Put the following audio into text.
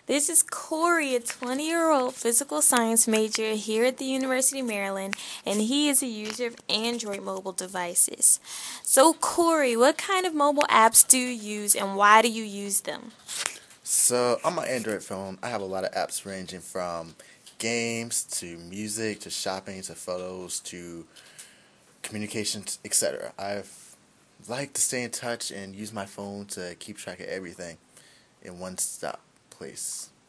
This is Corey, a 20-year-old physical science major here at the University of Maryland, and he is a user of Android mobile devices. So, Corey, what kind of mobile apps do you use and why do you use them? So on my Android phone, I have a lot of apps ranging from games to music to shopping to photos to communications, etc. I've like to stay in touch and use my phone to keep track of everything in one stop place.